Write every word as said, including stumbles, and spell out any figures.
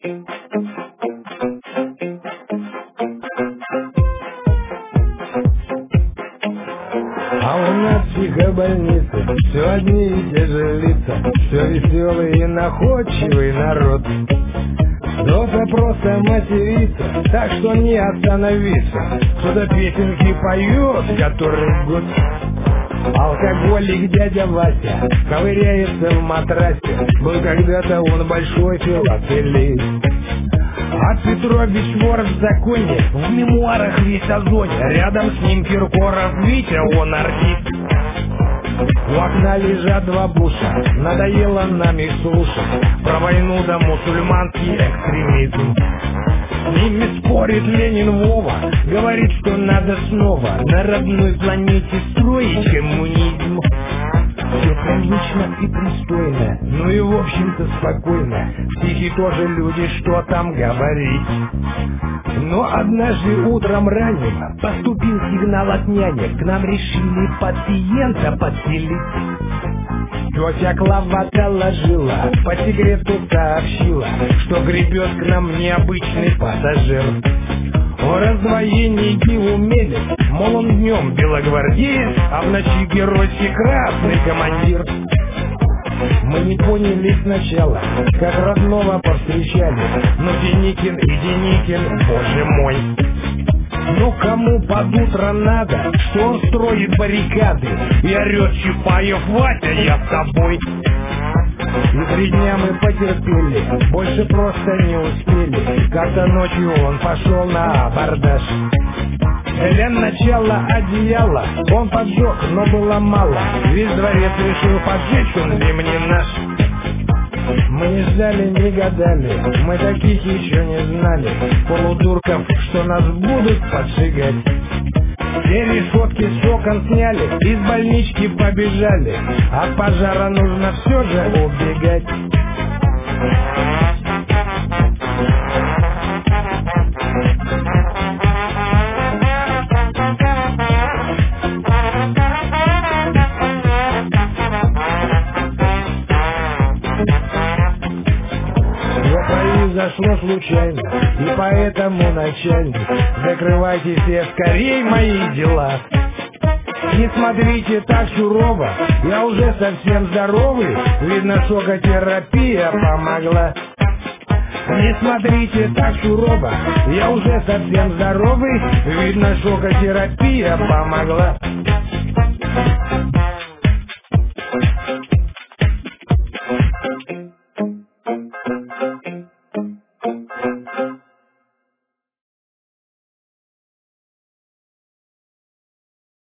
А у нас в психобольнице все одни и те же лица, все веселый и находчивый народ. Кто-то просто матерится, так что не остановиться. Кто-то песенки поет, который год. Алкоголик дядя Вася ковыряется в матрасе. Был когда-то он большой филателист. А Петрович вор в законе, в мемуарах весь о зоне. Рядом с ним Киркоров Витя, он артист. У окна лежат два буша, надоело нам их слушать. Про войну да мусульманский экстремизм. С ними спорит Ленин Вова, говорит, что надо снова на родной планете строить коммунизм. Все привычно и пристойно, ну и в общем-то спокойно. Стихи тоже люди, что там говорить. Но однажды утром ранним поступил сигнал от няни. К нам решили пациента подселить. Тетя Клава доложила, по секрету сообщила, что гребет к нам необычный пассажир. О раздвоении умели, мол, он днем белогвардеец, а в ночи геройский красный командир. Мы не поняли сначала, как родного повстречали, но Деникин и Деникин, боже мой. Ну кому под утро надо, что он строит баррикады и орет: Чапаев, Вася, я с тобой. И три дня мы потерпели, больше просто не успели. Как-то ночью он пошел на абордаж. Для начала одеяло он поджег, но было мало. Весь дворец решил поджечь, он ли мне наш. Мы не ждали, не гадали, мы таких еще не знали. Полудурков, что нас будут поджигать. Все решетки с окон сняли, из больнички побежали. От пожара нужно все же убегать. Произошло случайно, и поэтому, начальник, закрывайте все скорей мои дела. Не смотрите так сурово, я уже совсем здоровый, видно, шокотерапия помогла. Не смотрите так сурово, я уже совсем здоровый, видно, шокотерапия помогла.